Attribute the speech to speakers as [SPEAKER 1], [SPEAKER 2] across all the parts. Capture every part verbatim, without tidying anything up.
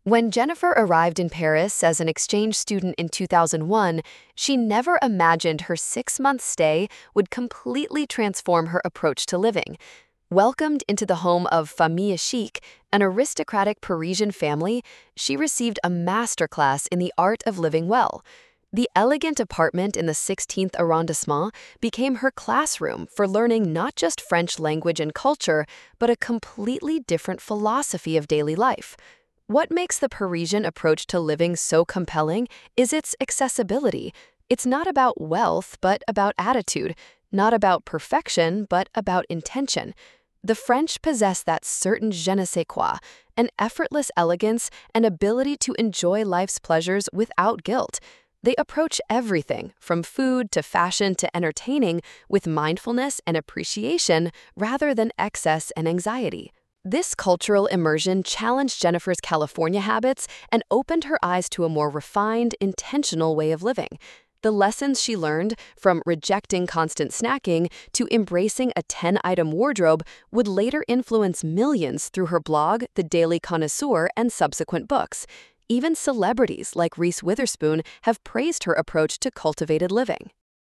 [SPEAKER 1] When Jennifer arrived in Paris as an exchange student in two thousand one, she never imagined her six-month stay would completely transform her approach to living. Welcomed into the home of Famille Chic, an aristocratic Parisian family, she received a masterclass in the art of living well. The elegant apartment in the sixteenth arrondissement became her classroom for learning not just French language and culture, but a completely different philosophy of daily life. What makes the Parisian approach to living so compelling is its accessibility. It's not about wealth, but about attitude, not about perfection, but about intention. The French possess that certain je ne sais quoi, an effortless elegance and ability to enjoy life's pleasures without guilt. They approach everything, from food to fashion to entertaining, with mindfulness and appreciation rather than excess and anxiety. This cultural immersion challenged Jennifer's California habits and opened her eyes to a more refined, intentional way of living. The lessons she learned, from rejecting constant snacking to embracing a ten-item wardrobe, would later influence millions through her blog, The Daily Connoisseur, and subsequent books. Even celebrities like Reese Witherspoon have praised her approach to cultivated living.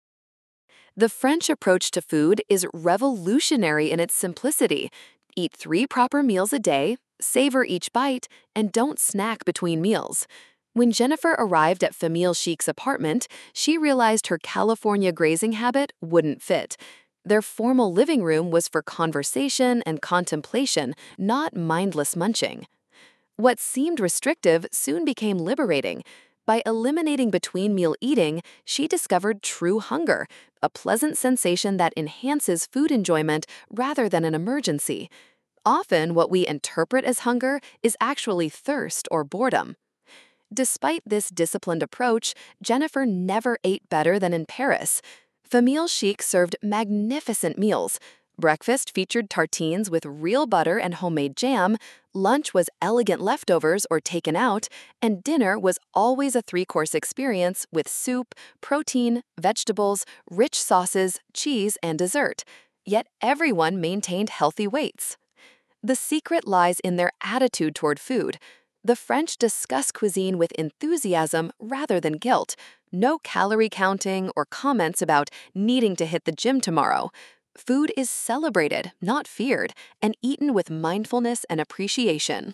[SPEAKER 1] The French approach to food is revolutionary in its simplicity. Eat three proper meals a day, savor each bite, and don't snack between meals. When Jennifer arrived at Famille Chic's apartment, she realized her California grazing habit wouldn't fit. Their formal living room was for conversation and contemplation, not mindless munching. What seemed restrictive soon became liberating. By eliminating between-meal eating, she discovered true hunger, a pleasant sensation that enhances food enjoyment rather than an emergency. Often, what we interpret as hunger is actually thirst or boredom. Despite this disciplined approach, Jennifer never ate better than in Paris. Famille Chic served magnificent meals. Breakfast featured tartines with real butter and homemade jam, lunch was elegant leftovers or taken out, and dinner was always a three-course experience with soup, protein, vegetables, rich sauces, cheese, and dessert. Yet everyone maintained healthy weights. The secret lies in their attitude toward food. The French discuss cuisine with enthusiasm rather than guilt. No calorie counting or comments about needing to hit the gym tomorrow. Food is celebrated, not feared, and eaten with mindfulness and appreciation.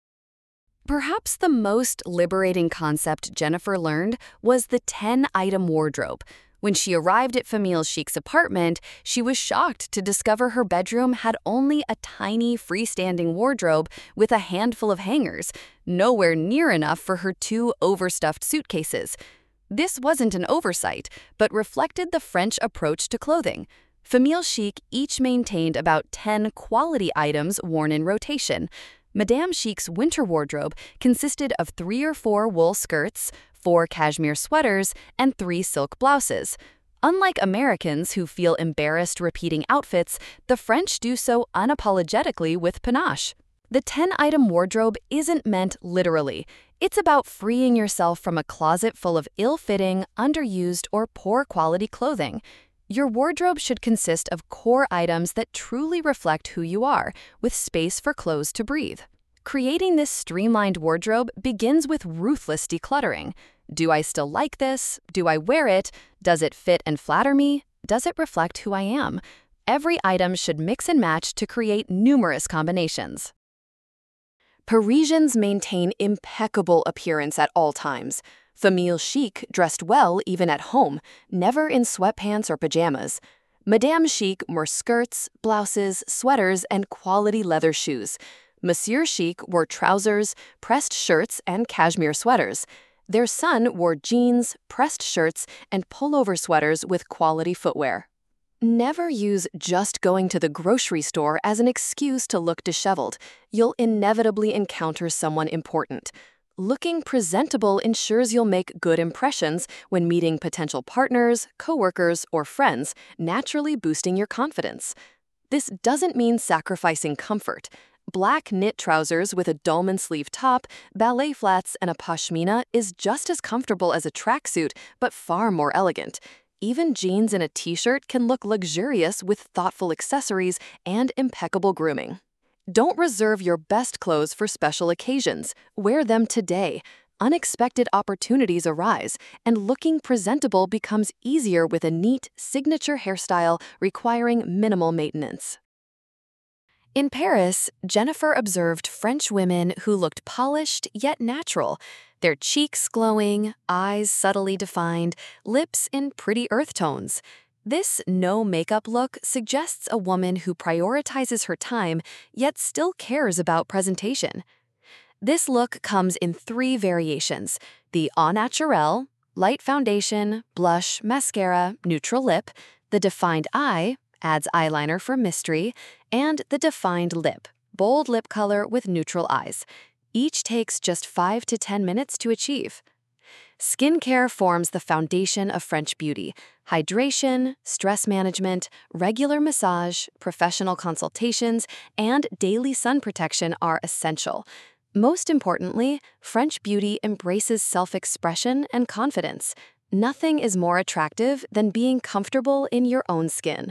[SPEAKER 1] Perhaps the most liberating concept Jennifer learned was the ten-item wardrobe. When she arrived at Famille Chic's apartment, she was shocked to discover her bedroom had only a tiny freestanding wardrobe with a handful of hangers, nowhere near enough for her two overstuffed suitcases. This wasn't an oversight, but reflected the French approach to clothing. Famille Chic each maintained about ten quality items worn in rotation. Madame Chic's winter wardrobe consisted of three or four wool skirts, four cashmere sweaters, and three silk blouses. Unlike Americans who feel embarrassed repeating outfits, the French do so unapologetically with panache. The ten-item wardrobe isn't meant literally. It's about freeing yourself from a closet full of ill-fitting, underused, or poor-quality clothing. Your wardrobe should consist of core items that truly reflect who you are, with space for clothes to breathe. Creating this streamlined wardrobe begins with ruthless decluttering. Do I still like this? Do I wear it? Does it fit and flatter me? Does it reflect who I am? Every item should mix and match to create numerous combinations. Parisians maintain impeccable appearance at all times. Famille Chic dressed well even at home, never in sweatpants or pajamas. Madame Chic wore skirts, blouses, sweaters, and quality leather shoes. Monsieur Chic wore trousers, pressed shirts, and cashmere sweaters. Their son wore jeans, pressed shirts, and pullover sweaters with quality footwear. Never use just going to the grocery store as an excuse to look disheveled. You'll inevitably encounter someone important. Looking presentable ensures you'll make good impressions when meeting potential partners, coworkers, or friends, naturally boosting your confidence. This doesn't mean sacrificing comfort. Black knit trousers with a dolman sleeve top, ballet flats, and a pashmina is just as comfortable as a tracksuit, but far more elegant. Even jeans and a t-shirt can look luxurious with thoughtful accessories and impeccable grooming. Don't reserve your best clothes for special occasions. Wear them today. Unexpected opportunities arise, and looking presentable becomes easier with a neat, signature hairstyle requiring minimal maintenance. In Paris, Jennifer observed French women who looked polished yet natural, their cheeks glowing, eyes subtly defined, lips in pretty earth tones. This no-makeup look suggests a woman who prioritizes her time yet still cares about presentation. This look comes in three variations: the au naturel, light foundation, blush, mascara, neutral lip; the defined eye, adds eyeliner for mystery; and the defined lip, bold lip color with neutral eyes. Each takes just five to ten minutes to achieve. Skincare forms the foundation of French beauty. Hydration, stress management, regular massage, professional consultations, and daily sun protection are essential. Most importantly, French beauty embraces self-expression and confidence. Nothing is more attractive than being comfortable in your own skin.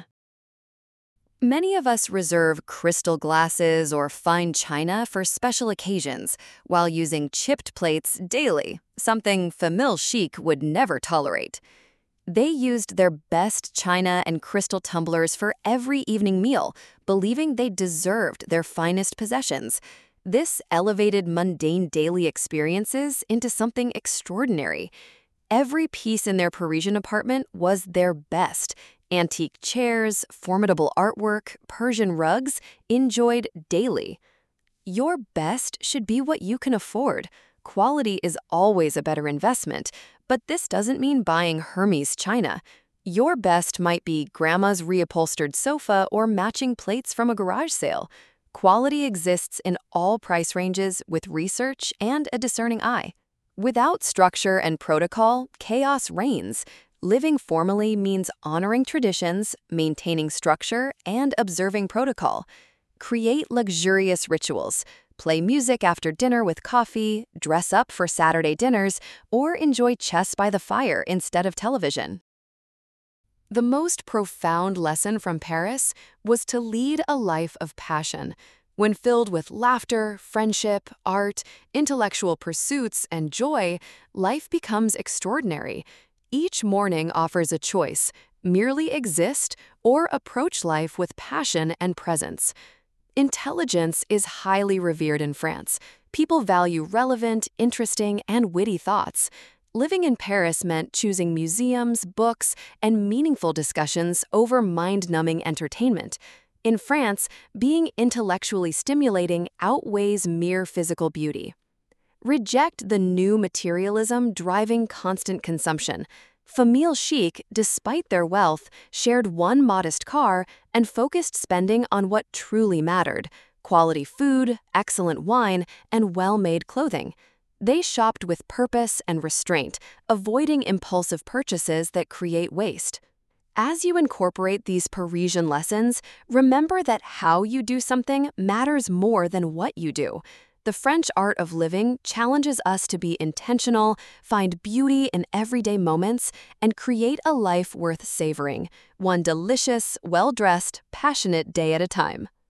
[SPEAKER 1] Many of us reserve crystal glasses or fine china for special occasions, while using chipped plates daily, something Famille Chic would never tolerate. They used their best china and crystal tumblers for every evening meal, believing they deserved their finest possessions. This elevated mundane daily experiences into something extraordinary. Every piece in their Parisian apartment was their best. Antique chairs, formidable artwork, Persian rugs, enjoyed daily. Your best should be what you can afford. Quality is always a better investment, but this doesn't mean buying Hermes china. Your best might be grandma's reupholstered sofa or matching plates from a garage sale. Quality exists in all price ranges with research and a discerning eye. Without structure and protocol, chaos reigns. Living formally means honoring traditions, maintaining structure, and observing protocol. Create luxurious rituals. Play music after dinner with coffee, dress up for Saturday dinners, or enjoy chess by the fire instead of television. The most profound lesson from Paris was to lead a life of passion. When filled with laughter, friendship, art, intellectual pursuits, and joy, life becomes extraordinary. Each morning offers a choice: merely exist or approach life with passion and presence. Intelligence is highly revered in France. People value relevant, interesting, and witty thoughts. Living in Paris meant choosing museums, books, and meaningful discussions over mind-numbing entertainment. In France, being intellectually stimulating outweighs mere physical beauty. Reject the new materialism driving constant consumption. Famille Chic, despite their wealth, shared one modest car and focused spending on what truly mattered: quality food, excellent wine, and well-made clothing. They shopped with purpose and restraint, avoiding impulsive purchases that create waste. As you incorporate these Parisian lessons, remember that how you do something matters more than what you do. The French art of living challenges us to be intentional, find beauty in everyday moments, and create a life worth savoring, one delicious, well-dressed, passionate day at a time.